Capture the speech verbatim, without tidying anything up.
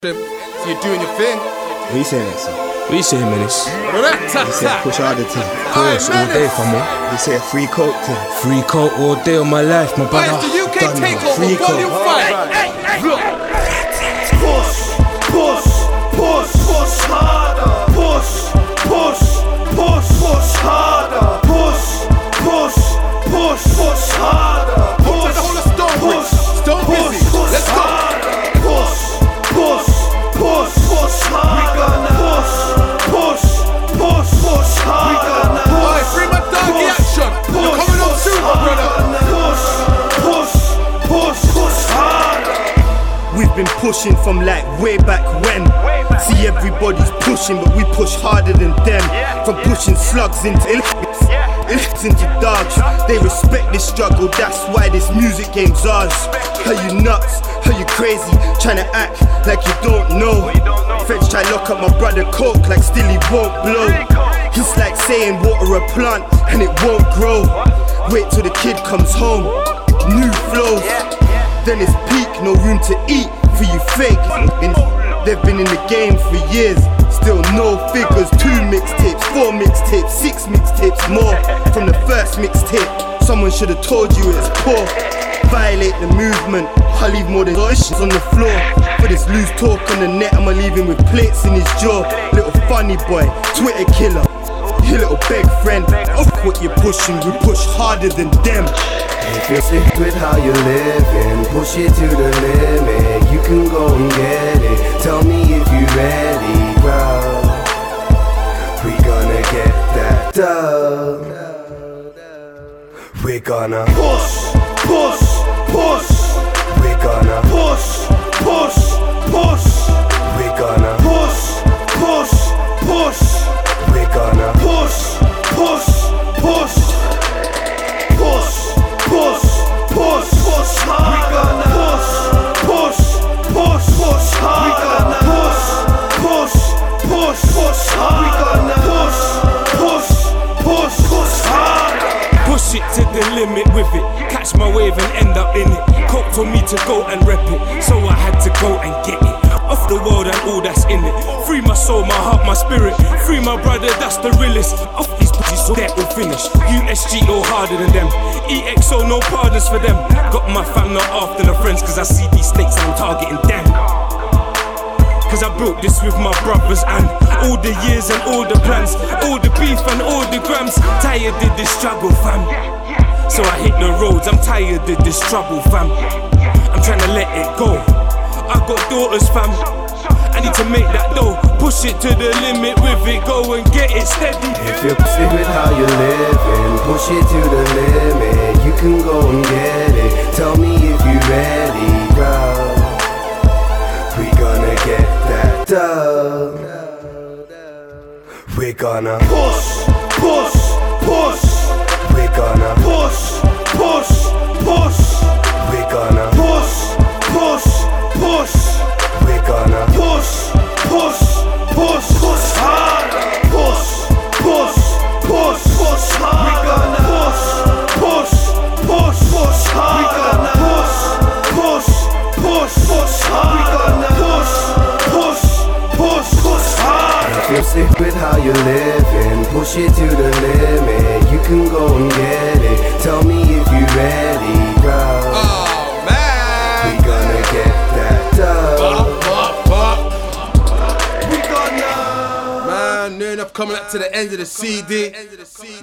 So you're doing your thing. What you saying, Nixon? What you saying, Menace? You say push harder thing. Of course, all day, famo. You say a free coat thing. Free coat all day of my life, my brother. Where's the U K Done now. takeover Free volume coat. five? Push, push, push, push harder. Push, push, push, push harder. Push, push, push, push harder. Hold the whole of Stonebridge. Stone busy. Let's go. Push, push, push, push harder. Push, push, push, push harder. Alright, free my doggy action. You're coming up soon, my brother. Push, push, push, push harder. We've been pushing from like way back when. See, everybody's pushing, but we push harder than them. From pushing slugs into illics, illics into dogs. They respect this struggle, that's why this music game's ours. Are you nuts? Are you crazy? Trying to act like you don't know. French try lock up my brother coke like still he won't blow. It's like saying water a plant and it won't grow. Wait till the kid comes home, new flows. Then it's peak, no room to eat for you fake. They've been in the game for years, still no figures. Two mixtapes, four mixtapes, six mixtapes more. From the first mixtape, someone should have told you it's poor. Violate the movement, I'll leave more than issues on the floor. For this loose talk on the net, I'ma leave him with plates in his jaw. Little funny boy, Twitter killer, your little beg friend. Off what you're pushing, we push harder than them. If you're sick with how you're living, push it to the limit. You can go and get it. Tell me if you ready, bro. We gonna get that dub. We're gonna Push, push, push. We're gonna Push, push, push. We're gonna Push, push, push. We're gonna Push, push, push. Push, push, push, push harder. Push, push, push, push harder. Push, push, push, push harder. Push, push, push, push harder. Push it to the limit with it. Catch my wave and end up in it. Coke told me to go and rep it, so I had to go and get it. Off the world and all that's in it. Free my soul, my heart, my spirit. Free my brother, that's the realest. Off these bitches, so they're all finished. U S G O harder than them. E X O, no pardons for them. Got my fam not after the friends, cause I see these snakes and I'm targeting them. Cause I built this with my brothers and all the years and all the plans, all the beef and all the grams. Tired of this struggle, fam. So I hit the roads, I'm tired of this trouble, fam. I'm trying to let it go. I got daughters, fam. I need to make that dough. Push it to the limit with it, go and get it steady. If you're sick with how you're living, push it to the limit. You can go and get it. Tell me if you ready, bro. We gonna get that dub. We're gonna Push, push, push. We're gonna Push, push, push. We're gonna Push, push, push. We're gonna Push, push, push, push harder. Push, push, push, push harder. Push, push, push, push harder. Push, push, push, push harder. Push, push, push, push harder. If you're sick with how you're living, push it to the limit. You can go and get it. Tell me if you ready, bro. Oh, man. We gonna get that dub. Bop, bop, bop. We gonna Man, near enough coming up to the end of the C D.